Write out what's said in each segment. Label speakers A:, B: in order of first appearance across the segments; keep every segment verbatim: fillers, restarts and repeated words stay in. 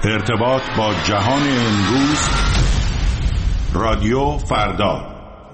A: ارتباط با جهان امروز، رادیو فردا.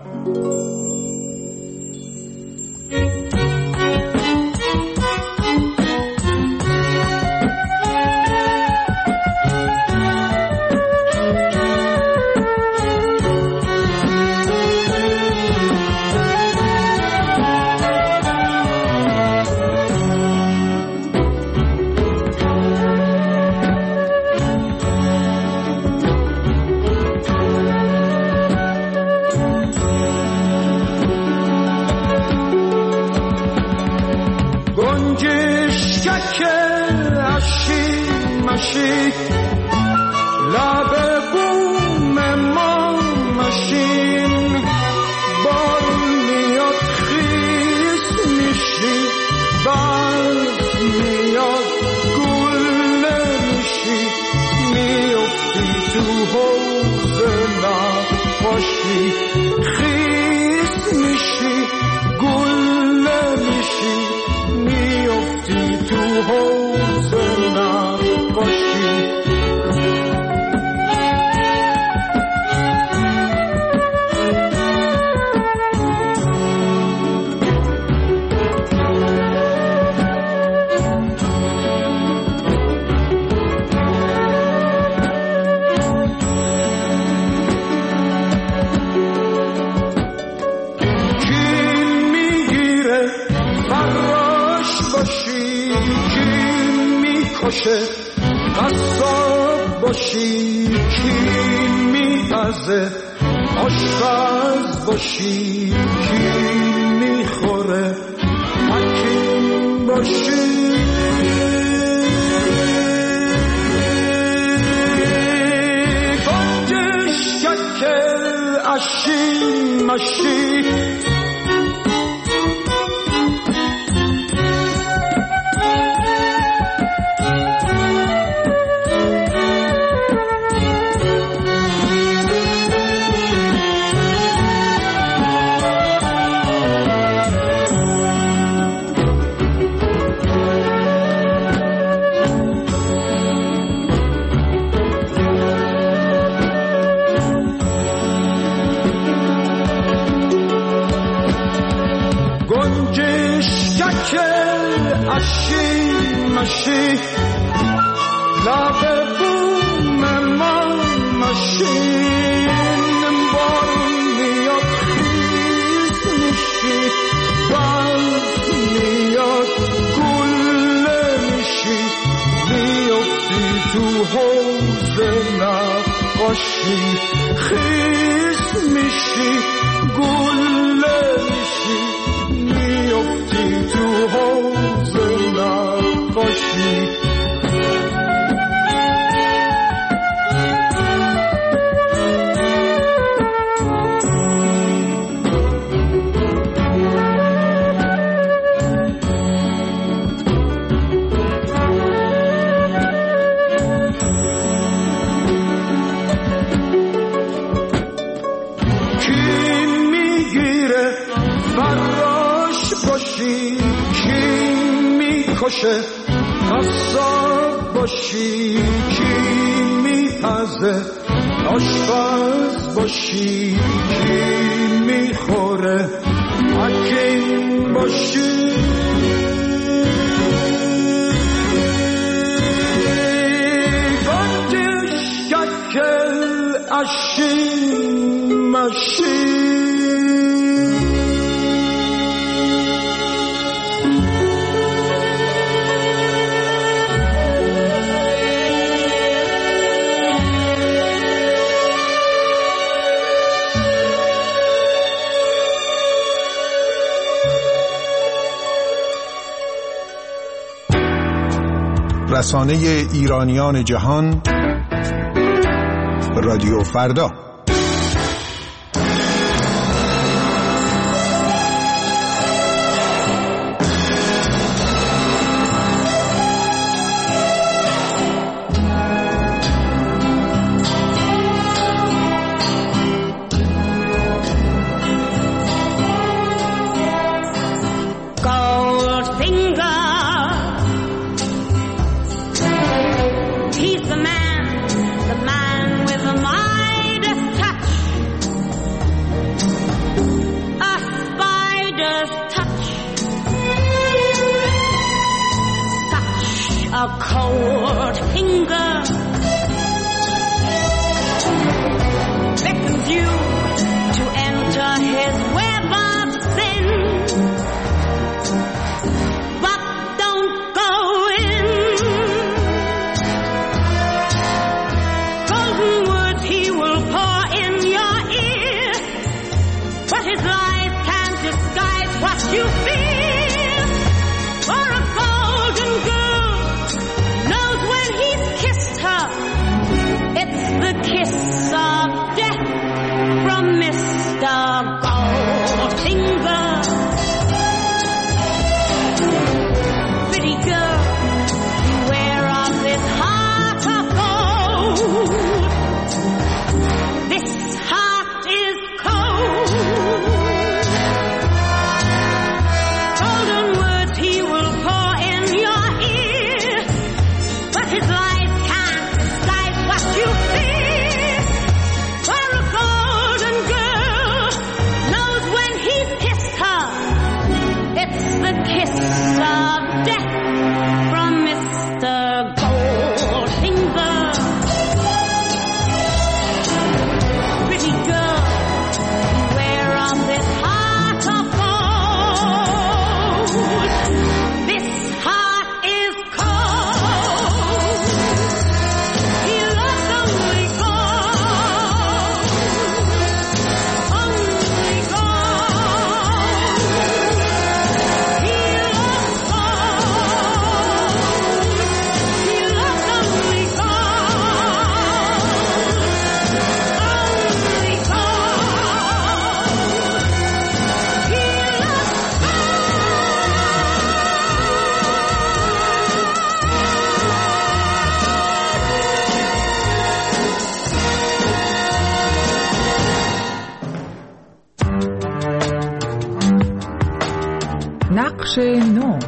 B: لب بوم ما ماشین بارون میاد خیس میشی، برف میاد گل میشی، میافتی تو حوض نقاشی، خیس میشی گل میشی، میافتی تو حوض نقاشی. قصاب باشی کی میپزه، آشپز باشی کی میخوره، حکیم باشی گنجش ککل اشی مشی. اشی مشی لب بوم ما ماشین بارون میاد خیس میشی، برف میاد گل میشی، میافتی تو حوض نقاشی، خیس میشی گل میشی، میافتی تو حوض نقاشی. کی میگیره فراش باشی کی میکشه، قصاب باشی کی میپزه، آشپز باشی کی میخوره، حکیم باشی گنجش ککل اشی مشی.
C: رسانه ایرانیان جهان، رادیو فردا.
D: He's the man cold finger beckons you to enter his web of sin, but don't go in. Golden words he will pour in your ear, but his lies can't disguise what you feel. For a golden girl knows when he's kissed her, it's the kiss of death from Mister Goldfinger. Pretty girl, beware of this heart of gold. This heart is cold. Golden words he will pour in your ear, but his lies can't disguise what you feel. For a golden girl knows when he's kissed her, it's the kiss of death from Mister Goldfinger. Pretty girl, beware of this heart of gold. This heart is cold. He loves only gold, only gold. He loves gold. He loves only gold, only gold. He
E: نقش نو.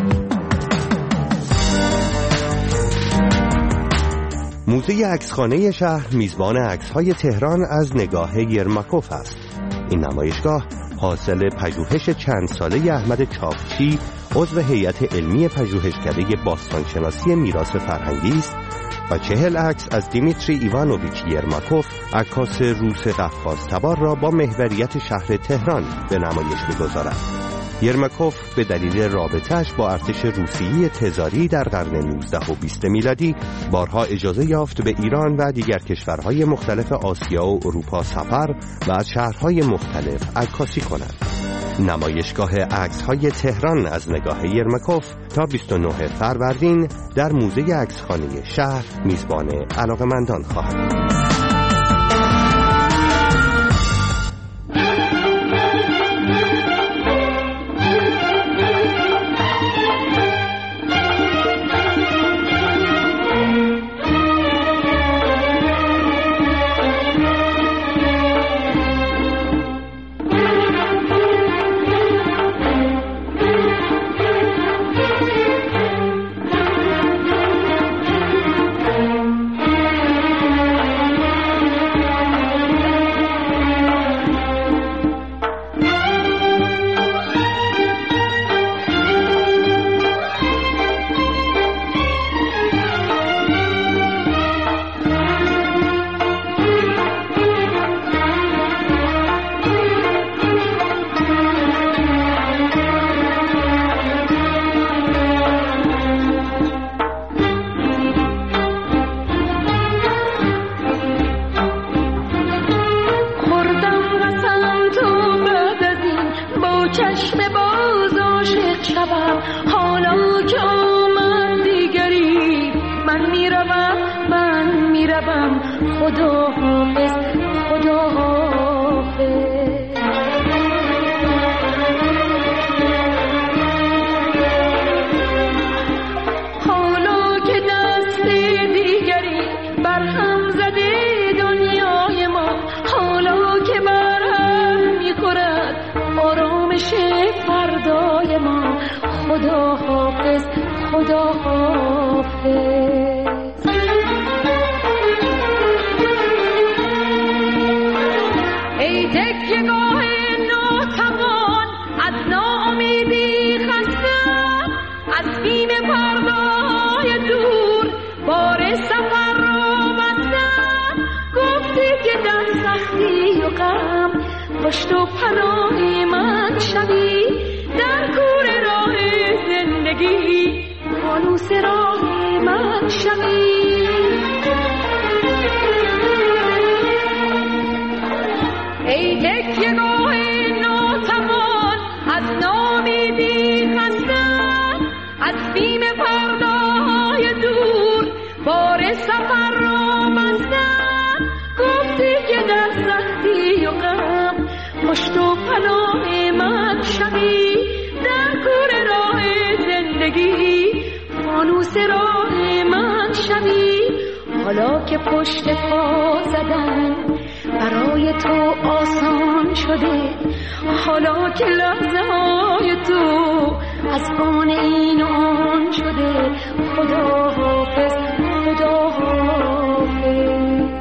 F: موزه عکسخانه شهر میزبان عکس‌های تهران از نگاه یرماکوف است. این نمایشگاه حاصل پژوهش چند ساله احمد چاپچی، عضو هیئت علمی پژوهشکده باستانشناسی میراث فرهنگی است و چهل عکس از دیمیتری ایوانوویچ یرماکوف، عکاس روس قفقازتبار را با محوریت شهر تهران به نمایش می‌گذارد. یرماکوف به دلیل رابطه‌اش با ارتش روسیه تزاری در قرن نوزدهم و بیستم میلادی بارها اجازه یافت به ایران و دیگر کشورهای مختلف آسیا و اروپا سفر و از شهرهای مختلف عکاسی کند. نمایشگاه عکس‌های تهران از نگاه یرماکوف تا بیست و نه فروردین در موزه عکسخانه شهر میزبان علاقه‌مندان خواهد بود.
G: از بیم پردای دور و غم پشت و پناه من شوی در کوره راه زندگی فانوس راه من شوی ای تکیه گاه ناتوان از نامیدی خستم از بیم فرداهای دور بار سفر را بستم گفتی که در سختی و غم پشت و پناه من شوی در کوره راه زندگی فانوس راه من شوی حالا که پشت پا زدن برای تو آسان شده حالا که لحظه های تو از آن این و آن شده خدا حافظ خدا حافظ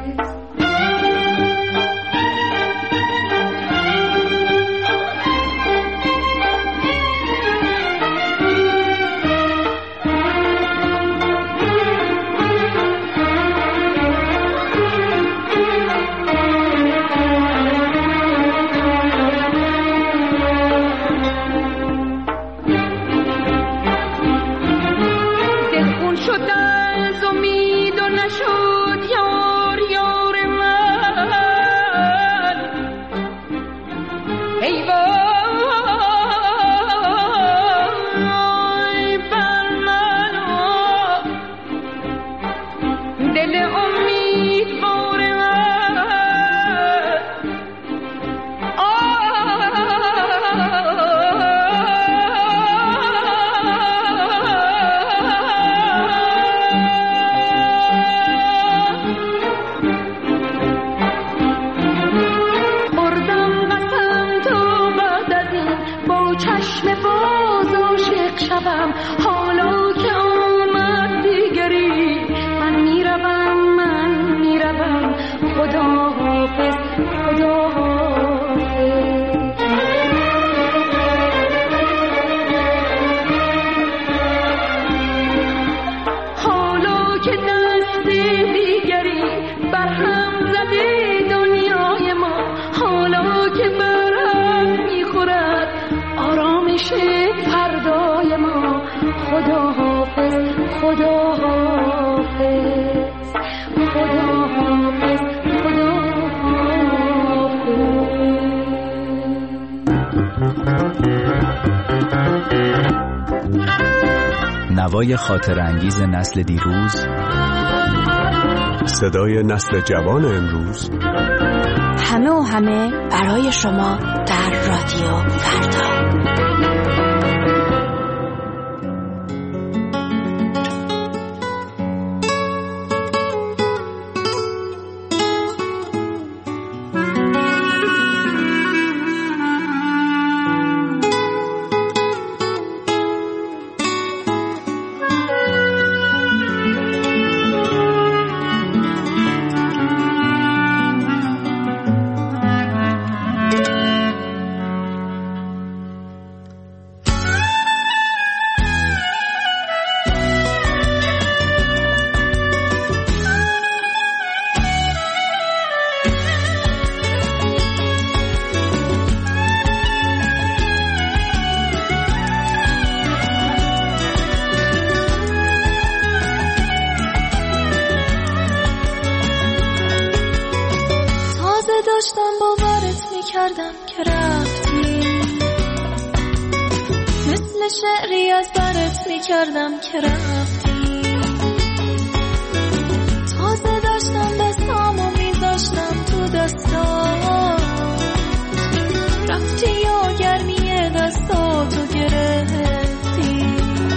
G: حالا که آمد دیگری من میروم من میروم خدا حافظ خدا حافظ حالا که دست دیگری برهم زده دنیای ما حالا که برهم میخورد آرامش فردای ما خدا حافظ خدا حافظ خدا حافظ خدا حافظ
H: نوای خاطر انگیز نسل دیروز
C: صدای نسل جوان امروز
I: همه و همه برای شما در رادیو فردا.
G: داشتم باورت میکردم که رفتی مثل شعری از برت میکردم که رفتی تازه داشتم دستامو میذاشتم تو دستات رفتی یا گرمی دستاتو گرفتی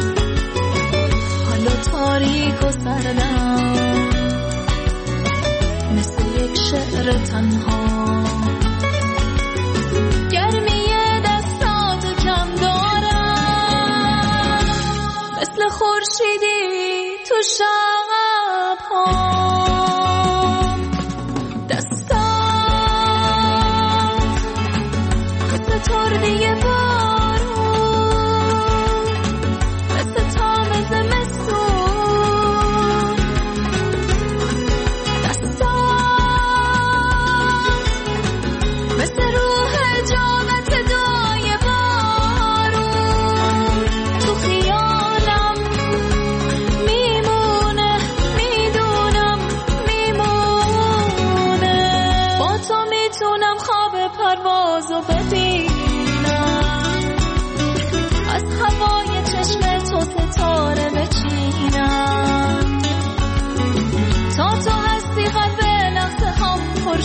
G: حالا تاریک و سردم مثل یک شعر تنها گرمی دستاتو کم دارم مثل خورشیدی تو شب ها دستات مثل تردی بارون مثل تام زمستون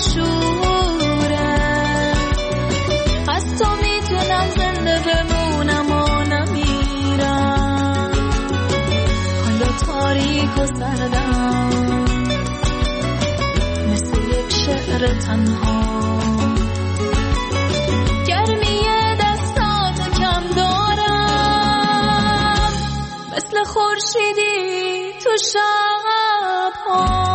G: شوره. از تو میتونم زنده بمونم و نمیرم. حالا تاریک و سردم مثل یک شعر تنها. گرمی دستاتو کم دارم مثل خورشیدی تو شب‌ها.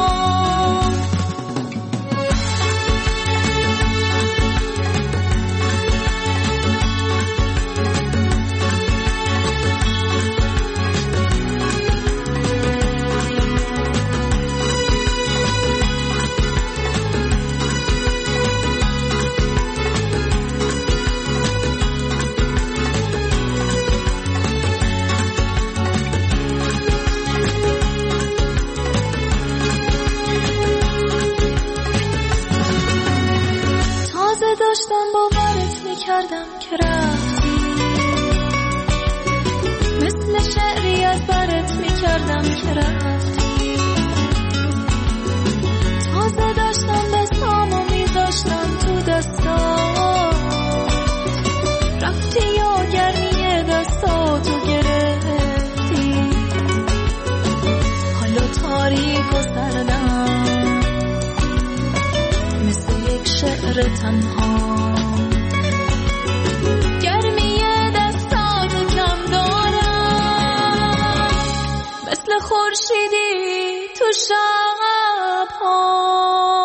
G: داشتم باورت میکردم که رفتی، مثل شعری از برت میکردم که رفتی. تازه داشتم دستامو میذاشتم تو دستات، رفتی یا گرمی دستاتو گرفتی. حالا تاریک و سردم مثل یک شعر تنها. گرمی دستاتو کم دارم مثل خورشیدی تو شب‌ها.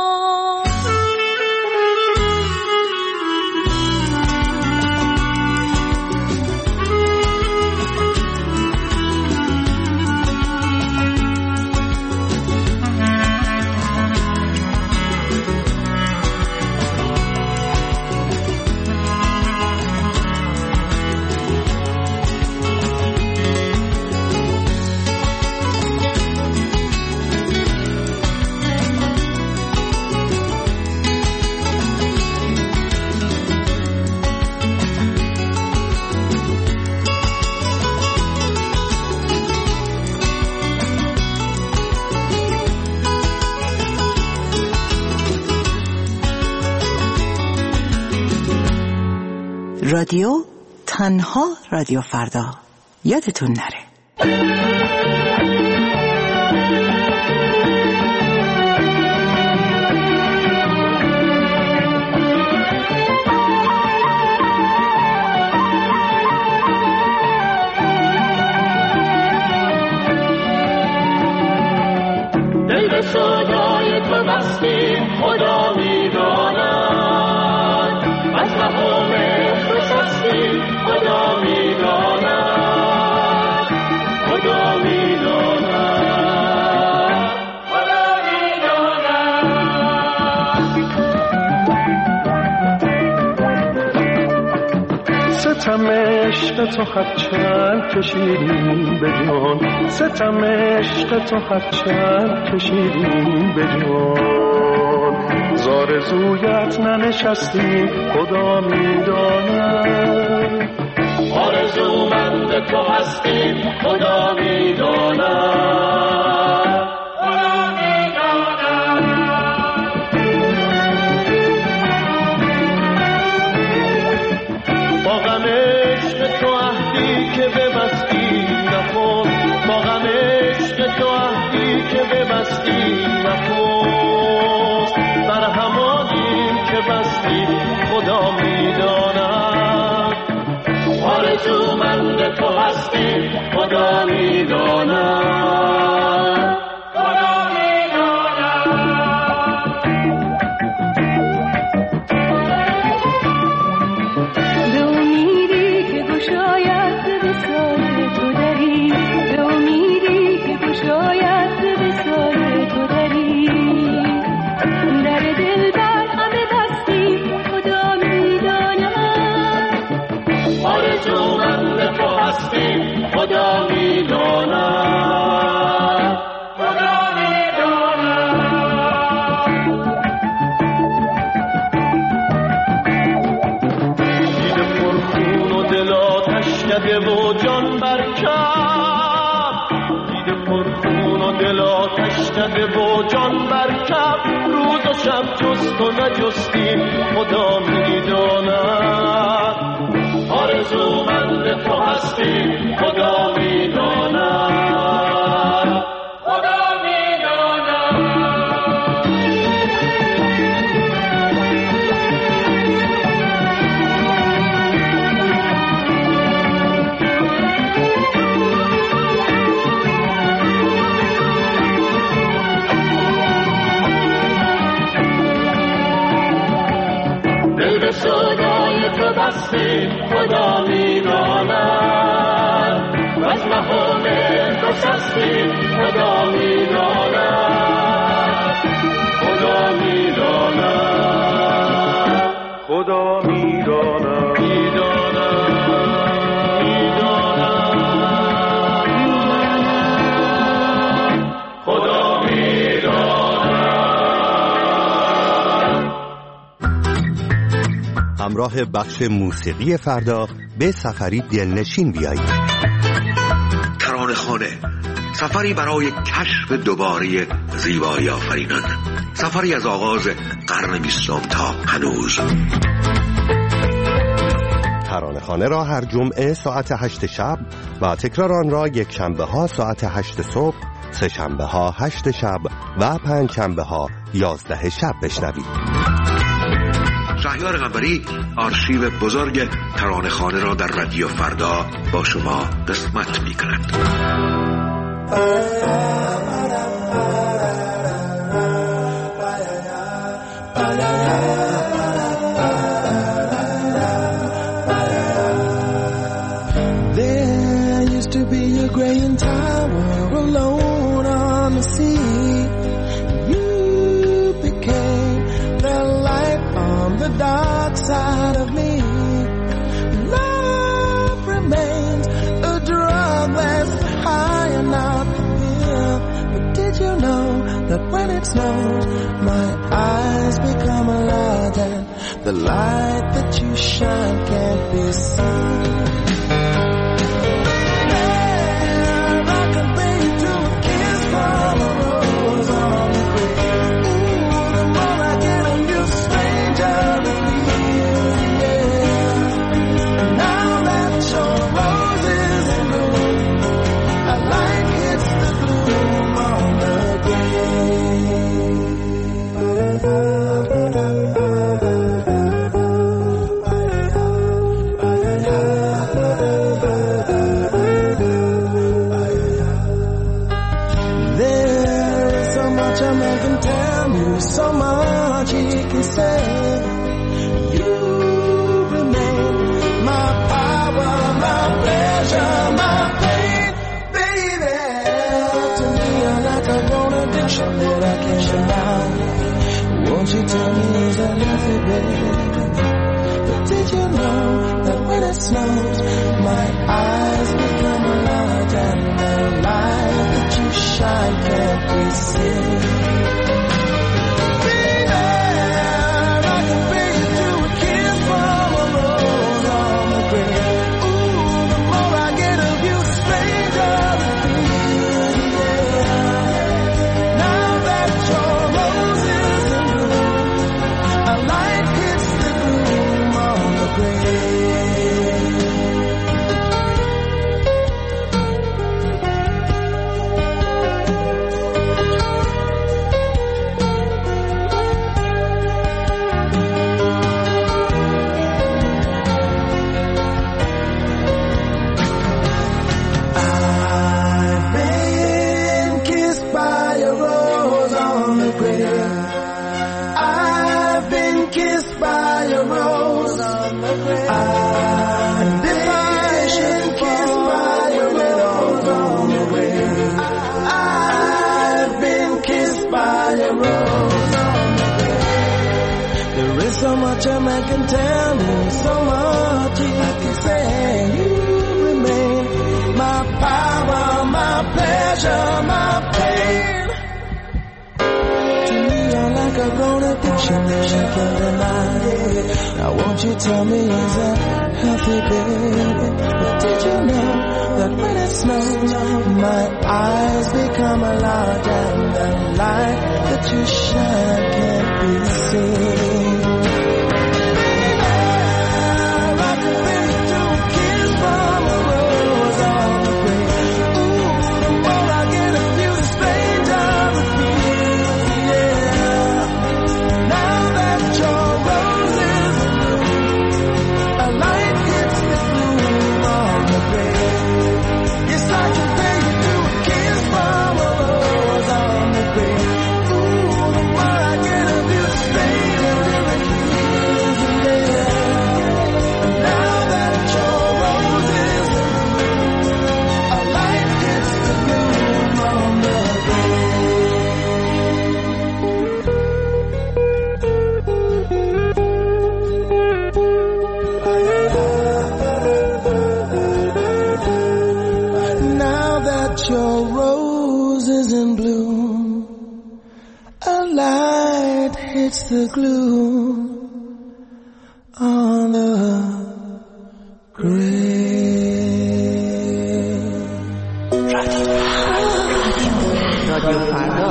E: رادیو تنها رادیو فردا، یادتون نره.
B: دل به صدای تو بستیم خدا میداند، از مقام خدا میداند، خدا میداند، خدا میداند. ستم عشق تو هرچند کشیدیم به جان، ستم عشق تو هرچند کشیدیم به جان، زارزویت ننشستیم خدا میداند. آرزومند تو هستیم خدا میداند، خدا میداند. با غم عشق تو عهدی که ببستی نکن، با غم عشق تو عهدی که ببستی نکن، بر همانیم که بستی خدا میداند. آرزومند تو هستی خدا میداند، خدا میداند.
G: به امیدی که گشاید به وصال تو دری، به امیدی که گشاید به وصال تو دری، در دل بر همه بستی خدا میداند.
B: آرزومند تو هستی خدا میداند، خدا میداند. دیده پرخون و دل آتش کده و جان برکن، دیده پرخون و دل آتش
J: آتش زده و جان بر کف، روز و شب جست و نجستیم خدا میداند. آرزومند تو هستیم خدا میداند، خدا میداند. دل به سودای تو بستیم خدا میداند، و از مهام تو شستیم خدا میداند، خدا میداند، خدا میداند، میداند، میداند، خدا میداند.
F: همراه بخش موسیقی فردا به سفری دلنشین بیایید.
K: ترانه‌خانه، سفری برای کشف دوباره زیبایی آفرینان، سفری از آغاز قرن بیستم تا هنوز.
F: ترانه‌خانه را هر جمعه ساعت هشت شب و تکرار آن را یک شنبه ها ساعت هشت صبح، سه شنبه ها هشت شب و پنج شنبه ها یازده شب بشنوید.
K: شهریار قنبری آرشیو بزرگ ترانه‌خانه را در رادیو فردا با شما قسمت می کند.
L: There used to be a Graham Tower alone on the sea. You became the light on the dark side of me. Love remains a drug that's high and not the pill. But did you know that when it snows, my eyes become a lot, and the light that you shine can't be seen? So much he can say. You remain my power, my pleasure, my pain, baby. To me you're like a grown addiction that I can't deny. Won't you tell me is that nothing, baby? But did you know that when it snows, my eyes become a lot, and the light that you shine can't be seen? So much a man can tell me, so much he can say. You remain my power, my pleasure, my pain. To me you're like a grown addiction that you can't deny. Now won't you tell me, is that healthy, baby? But did you know that when it snows, my eyes become a large and the light that you shine can't be seen? Your rose is in bloom, a light hits the glue on the grave.
E: رادیو فردا.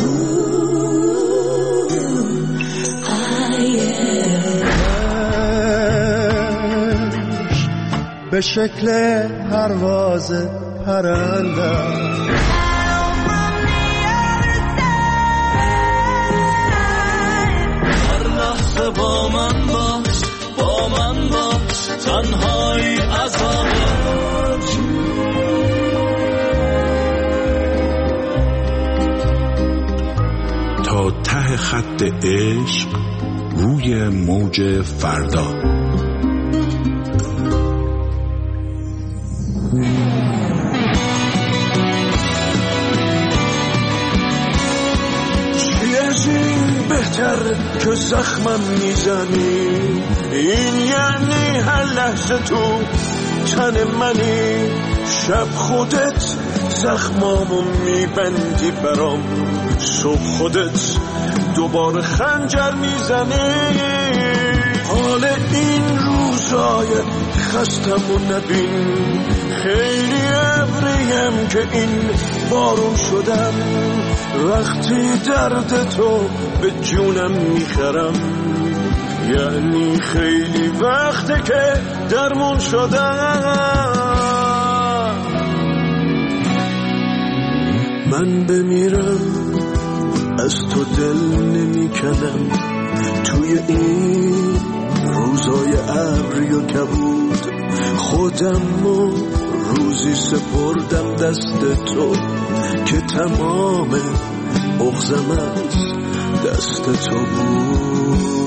L: به شکل پرواز پرندم
J: هر لحظه با من باش، با من باش، تنهایی عذابت.
A: تا ته خط عشق روی موج فردا.
J: که زخمم میزنی، این یعنی هر لحظه تو تن منی. شب خودت زخمامو میبندی برام، صبح خودت دوباره خنجر میزنی. حال این روزای خستمو نبین، خیلی ابریم که این بارون شدم. وقتی درد تو به جونم میخرم، یعنی خیلی وقته که درمون شدم. من بمیرم از تو دل نمیکنم، توی این روزای ابری و کبود خودمو روزی سپردم دست تو که تمام بغضم از دست تو بود.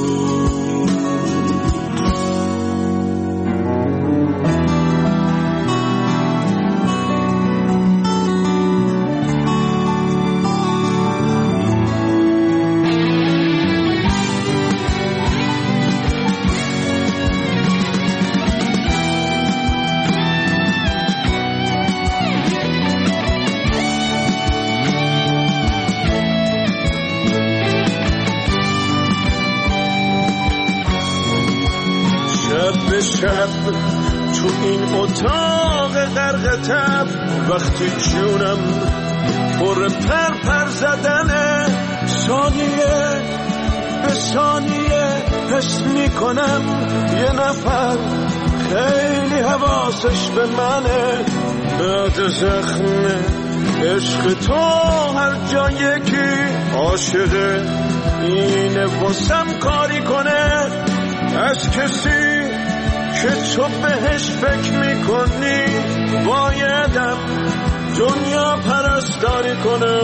J: شب تو این اتاق غرق تب، وقتی جونم پر پر پر زدنه، ثانیه به ثانیه حس میکنم یه نفر خیلی حواسش به منه. بعد زخم عشق تو هر جا یکی عاشقه، اینه واسم کاری کنه از کسی که تو بهش فکر میکنی. بایدم دنیا پرستاری کنه.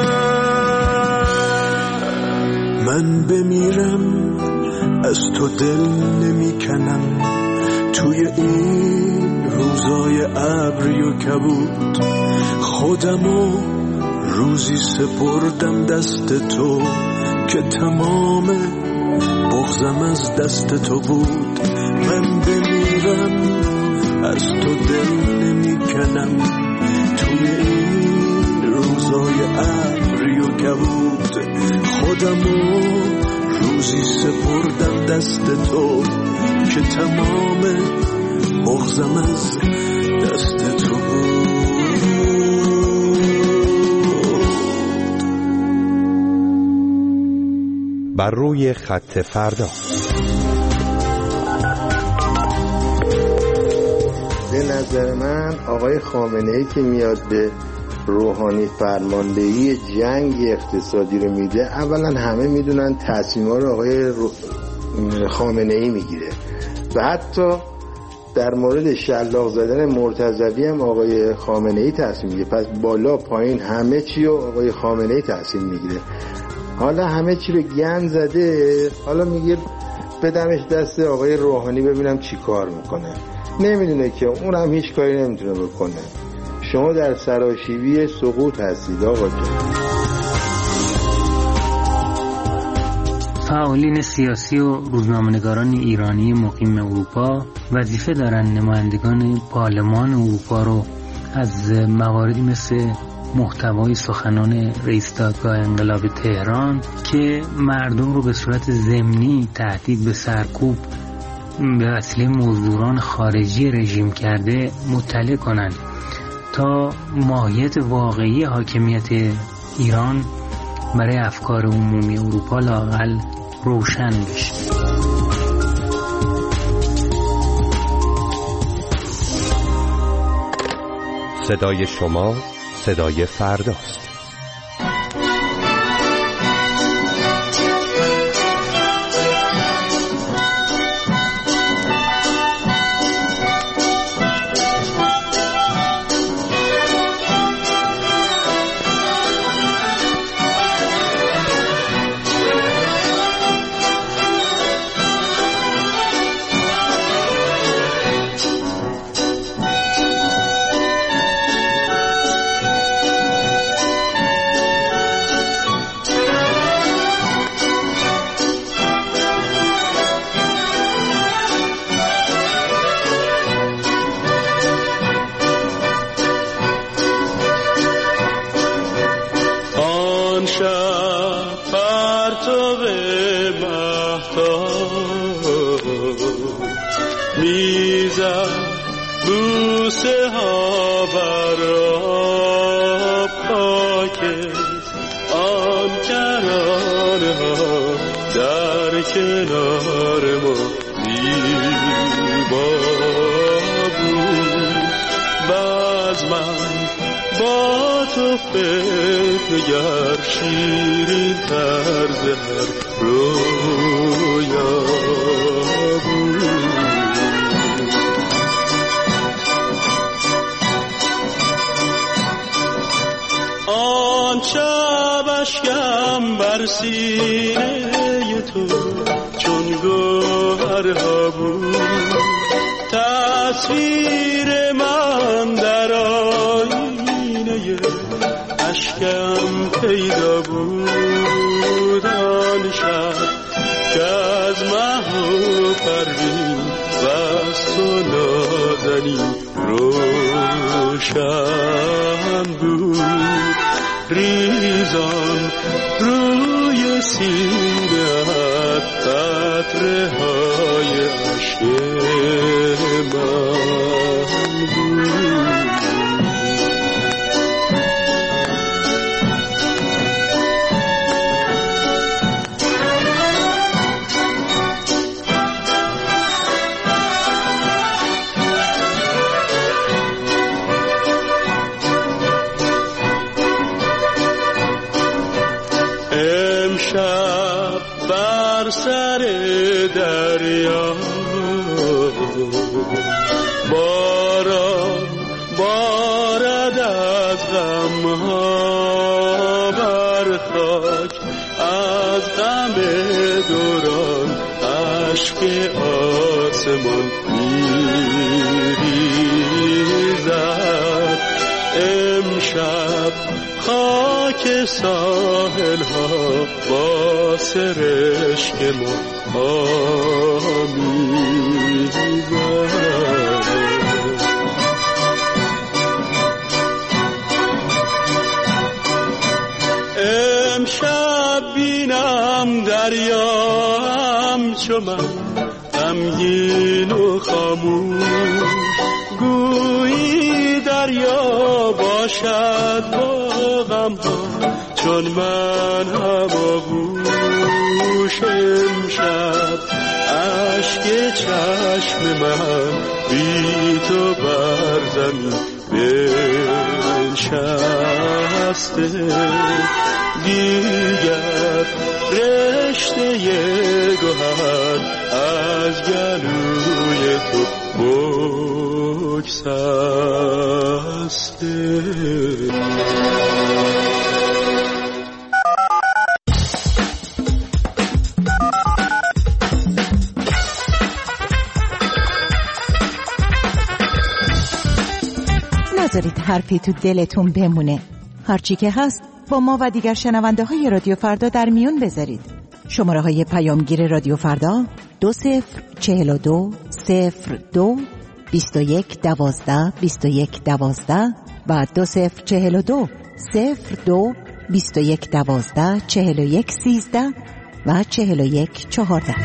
J: من بمیرم از تو دل نمیکنم، توی این روزای ابری و کبود خودمو روزی سپردم دست تو که تمام بغضم از دست تو بود. من بمیرم از تو دل نمیکنم، توی این روزای ابری و کبود خودمو روزی سپردم
A: دست تو که تمام بغضم از دست تو.
F: بر روی خط فردا.
M: به نظر من آقای خامنه‌ای که میاد به روحانی فرماندهی جنگ اقتصادی رو میده، اولا همه میدونن تصمیم‌ها رو آقای رو... خامنه‌ای میگیره و حتی در مورد شلاق زدن مرتضوی هم آقای خامنه‌ای تصمیم میگیره. پس بالا پایین همه چی رو آقای خامنه‌ای تصمیم میگیره. حالا همه چی رو گند زده، حالا میگه بدمش دست آقای روحانی ببینم چی کار میکنه. نمیدونه که اون هم هیچ کاری نمیتونه بکنه. شما در سراشیبی سقوط هستید آقا جان.
N: فعالین سیاسی و روزنامه‌نگاران ایرانی مقیم اروپا وظیفه دارن نمایندگان پارلمان اروپا رو از مواردی مثل محتوای سخنان رئیس دادگاه انقلاب تهران که مردم رو به صورت ضمنی تهدید به سرکوب به وسیله مزدوران خارجی رژیم کرده مطلع کنند تا ماهیت واقعی حاکمیت ایران برای افکار عمومی اروپا لااقل روشن بشه.
F: صدای شما صدای فرداست.
J: امشب بینم دریا
A: همچو من غمگین و خاموش، گویی دریا باشد با غمها چون من هماغوش. امشب اشک چشم من بی تو بر زمین بنشسته، دیگر رشته گوهر از گلوی تو بگسسته.
O: نذارید حرفی تو دلتون بمونه. هرچی که هست با ما و دیگر شنونده های رادیو فردا در میون بذارید. شماره های پیامگیر رادیو فردا دو صفر چهل و دو صفر دو بیست و یک دوازده بیست و یک دوازده و دو صفر چهل و دو صفر دو بیست و یک دوازده چهل و یک سیزده و چهل و یک چهارده.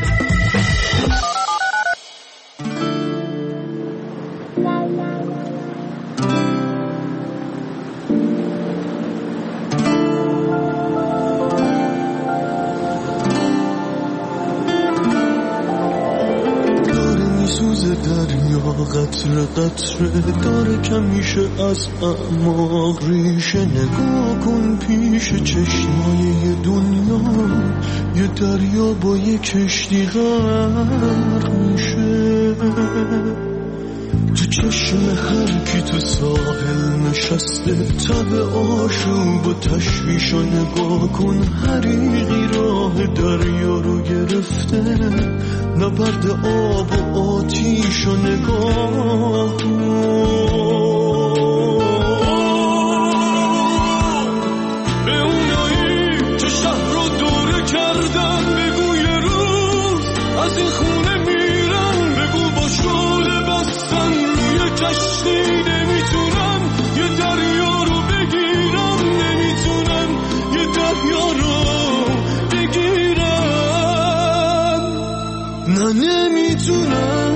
A: قطره قطره داره کمیشه از اعماق ریشه. نگاه کن پیش چشمای دنیا، یه دریا با یه کشتی غرق میشه. تو چشم هر کی تو ساحل نشسته، تب آشوب و تشویش رو نگاه کن. حریقی راه دریا رو گرفته، نبرد آب و آتیش رو نگاه کن. به اونایی که شهر رو دوره کردن بگو یه روز از این خونه میرن. بگو با شعله بستن روی کشتی نمیتونن یه دریا رو بگیرن، نمیتونن یه دریا رو بگیرن، نه نمیتونن.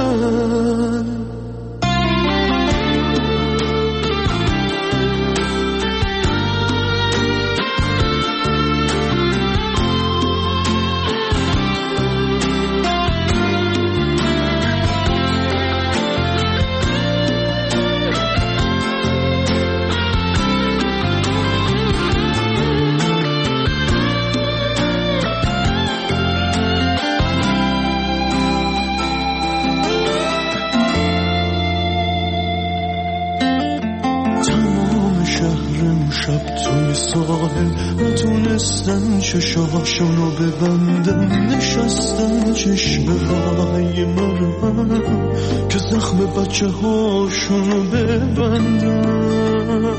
A: نتونستن چشاشونو ببندن، نشستن چشم های مرمن که زخم بچه هاشونو ببندن.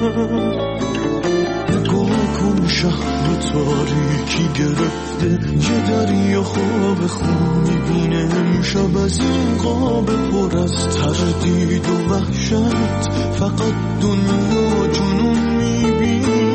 A: نگاه کن شهر تاریکی گرفته، یه دریا خواب خون میبینه امشب از این قاب پر از تردید و وحشت. فقط دنیا جنون میبینه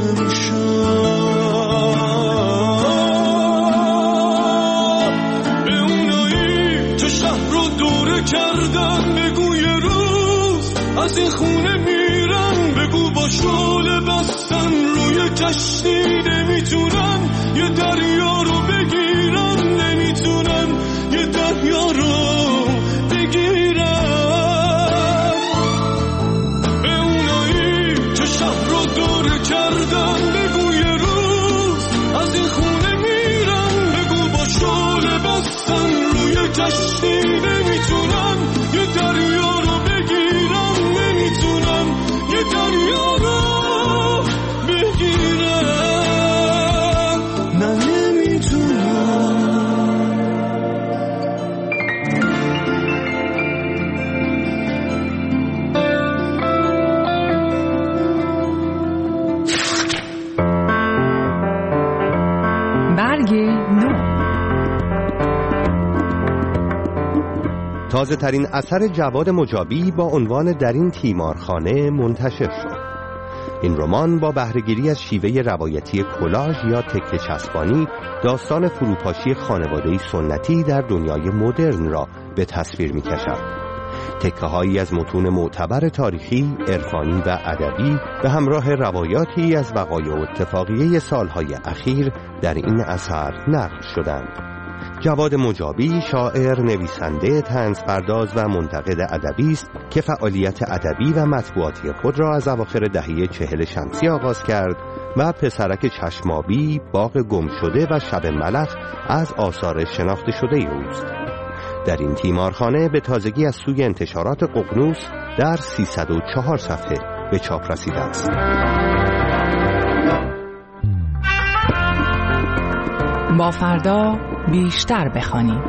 A: کردن. بگو یه روز از این خونه میرن، بگو با شعله بستن روی کشتی نمیتونن یه دریا رو بگیرن، نمیتونن یه دریا رو بگیرن. به اونایی که شهر رو دوره کردن بگو یه روز از این خونه میرن، بگو با شعله بستن روی کشتی نمیتونن یه دریا رو بگیرن، نمیتونن یه دریا رو بگیرن، نه نمیتونن.
P: برگ نو.
F: تازه ترین اثر جواد مجابی با عنوان در این تیمارخانه منتشر شد. این رمان با بهره‌گیری از شیوه روایتی کلاژ یا تکه چسبانی داستان فروپاشی خانواده‌ای سنتی در دنیای مدرن را به تصویر می‌کشد. تکه‌هایی از متون معتبر تاریخی، عرفانی و ادبی به همراه روایاتی از وقایع و اتفاقیه سالهای اخیر در این اثر نقل شدند. جواد مجابی شاعر، نویسنده، طنزپرداز و منتقد ادبی است که فعالیت ادبی و مطبوعاتی خود را از اواخر دهه چهل شمسی آغاز کرد و پسرک چشمابی، باغ گمشده و شب ملخ از آثار شناخته شده اوست. در این تیمارخانه به تازگی از سوی انتشارات ققنوس در سیصد و چهار صفحه به چاپ رسیده است.
P: با فردا بیشتر بخوانیم.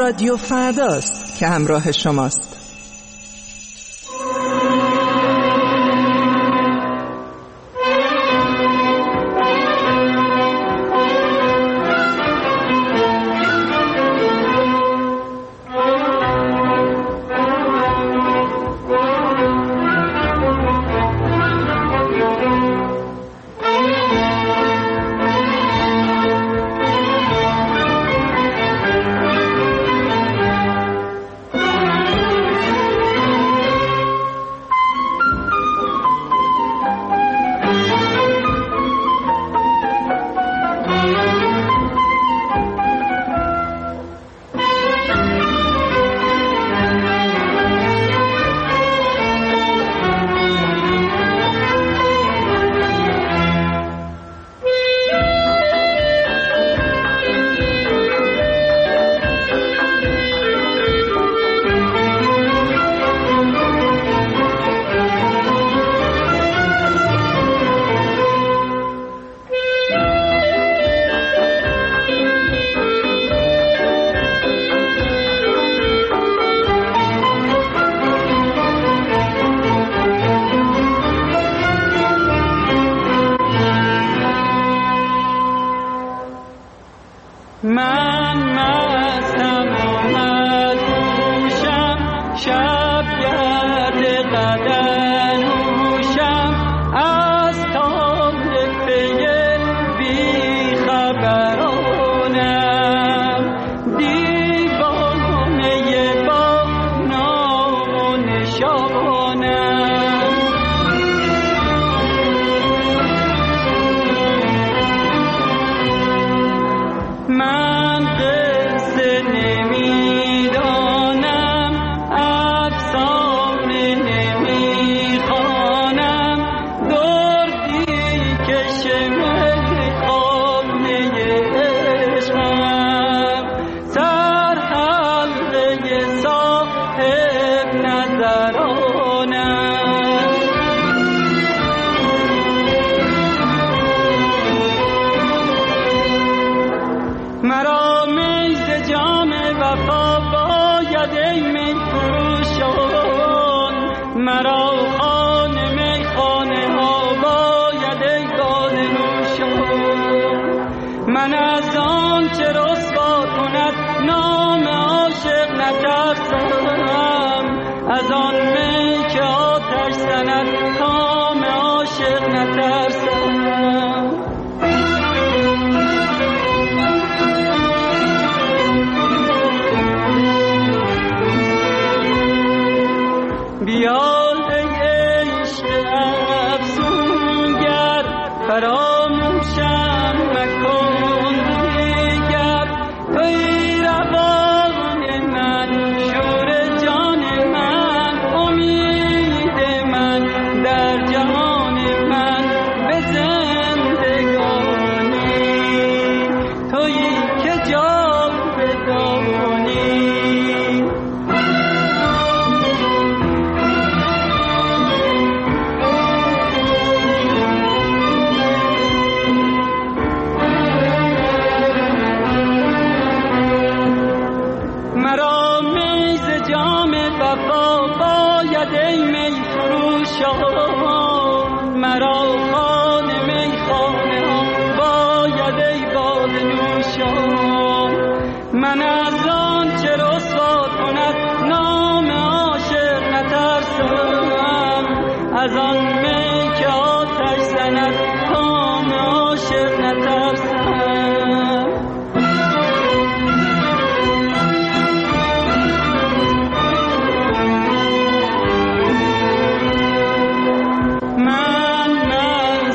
Q: رادیو فرداست که همراه شماست.
R: من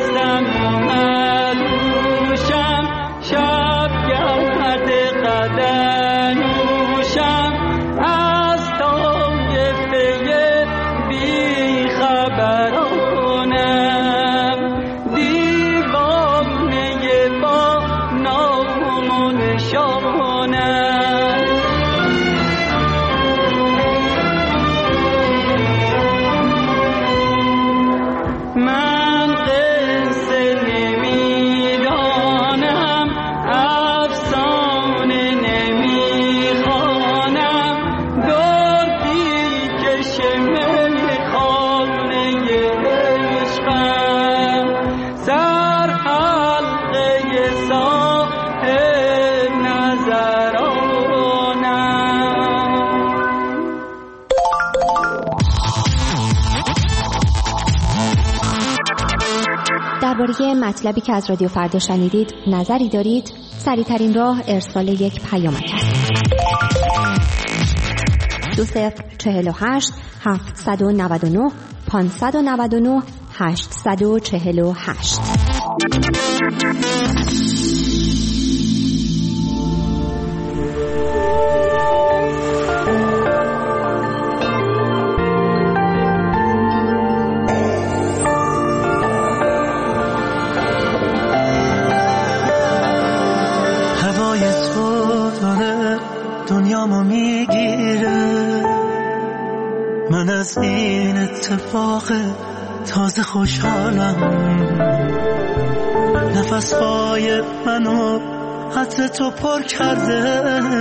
R: درباره مطلبی که از رادیو فردا شنیدید نظری دارید؟ سریع‌ترین راه ارسال یک پیامک است. دو صفر چهل و هشت هفتصد و نود و نه پانصد و نود و نه هشتصد و چهل و هشت.
A: دنیامو میگیره، من از این اتفاق تازه خوشحالم. نفسهای منو عطر تو پر کرده،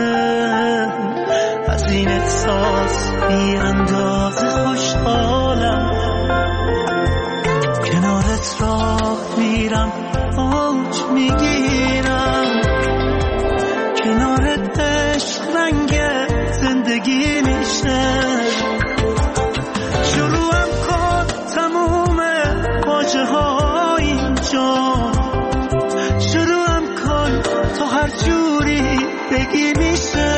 A: از این احساس بی اندازه خوشحالم. کنارت راه میرم، اوج میگیرم، کنارت عشق رنگ زندگی میشه. شروعم کن تموم واجه ها اینجا، شروعم کن تو هر جوری بگی میشه.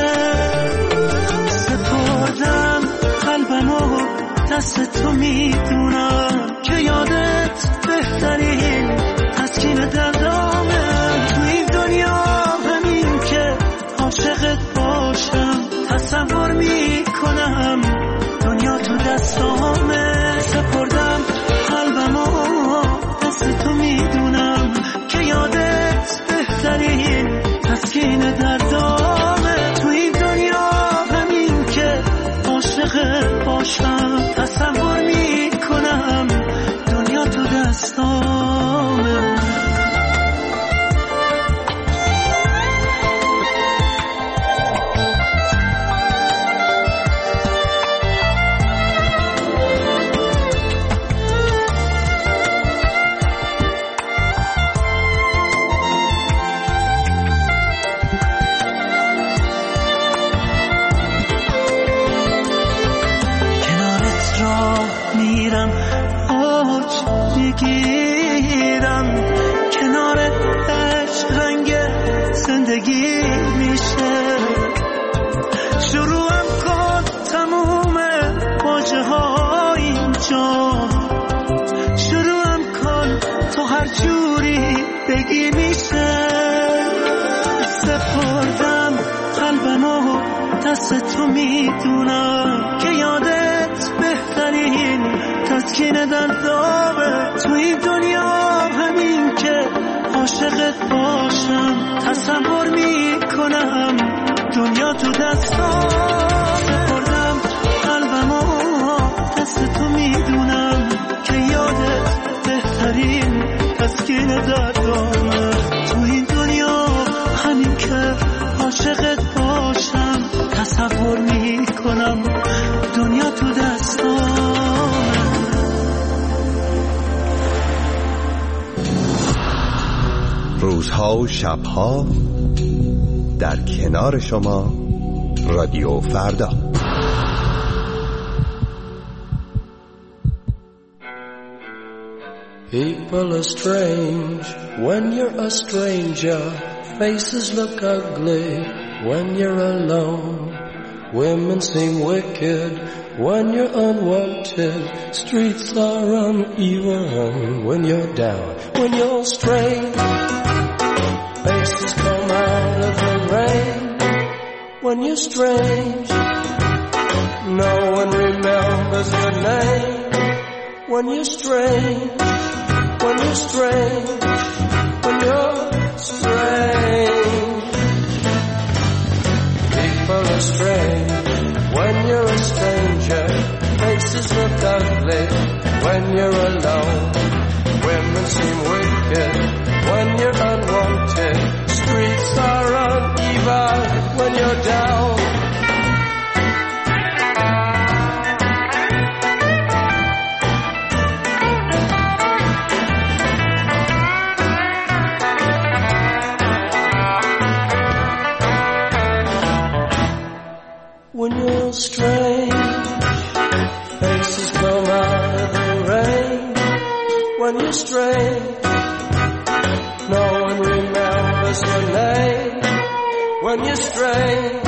A: سپردم قلبمو دست تو، میدونم که یادت بهترین تسکین دردامه. تو این دنیا همین که عاشقت باشم، تصور میکنم دنیا تو دستامه. سپردم قلبمو دست تو، میدونم که یادت بهترین تسکین دردامه. تو این دنیا همین که عاشقت باشم، تصور میکنم دنیا تو دستامه. میگیرم، کنار عشق رنگ زندگی میشه. شروعم کن تموم واجه ها اینجا، شروعم کن تو هر جوری بگی میشه. سپردم قلبمو دست تو، میدونم که یادت بهترین تسکین دردامه. تو این دنیا همین که عاشقت باشم، تصور میکنم دنیا تو دستام. سپردم قلبمو دست تو، میدونم که یادت بهترین تسکین دردامه. تو این دنیا همین که عاشقت باشم، تصور میکنم دنیا تو دستام.
F: روزها و شبها در کنار شما، رادیو فردا.
S: People are strange when you're a stranger. Faces look ugly when you're alone. Women seem wicked when you're unwanted. Streets are uneven when you're down. When you're strange, faces come out of the rain. When you're strange, no one remembers your name. When you're strange, when you're strange, when you're strange. People are strange when you're a stranger. Faces look ugly when you're alone. Women seem wicked when you're unwanted. Streets are uneven when you're down. When you're strange, faces come out of the rain. When you're strange, when you're strange.